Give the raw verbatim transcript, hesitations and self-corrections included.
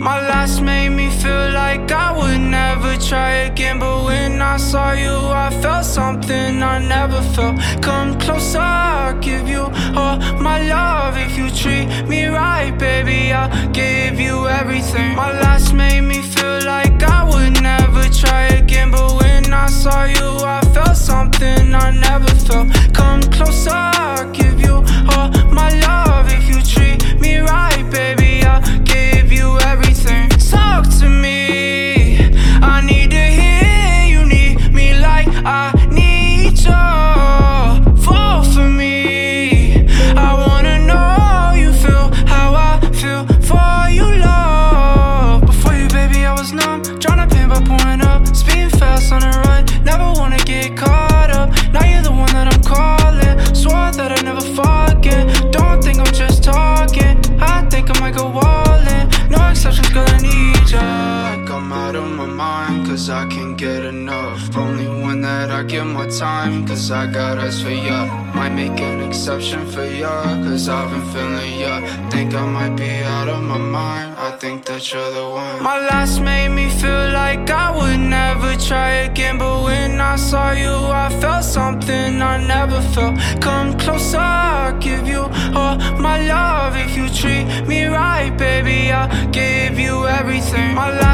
My last made me feel like I would never try again, but when I saw you I felt something I never felt. Come closer, I'll give you all my love. If you treat me right, baby, I'll give you everything. My last made me feel like I would never try again, but when I saw you I felt something I never felt. Come closer, I'll give you all my love. If you treat me right, baby, I'll give you everything. Talk to me, I need to hear you need me like I need you. Fall for me, I wanna know you feel how I feel for you, love. Before you, baby, I was numb, tryna pain by pouring up, speeding fast on the run, never wanna get caught up. Now you're the one that I'm calling, swore that I'd never forget. Don't think I'm just talking, I think I might go all in. No exceptions, girl, I need ya. Like I'm out of my mind, cause I can't get enough. Only one that I give my time, cause I got eyes for ya. Might make an exception for ya, cause I've been feeling ya. Think I might be out of my mind, I think that you're the one. My last made me feel like I would never try again, but when I saw you I felt something I never felt. Come closer, I'll give you all my love. If you treat me right, baby, I'll give you everything. My last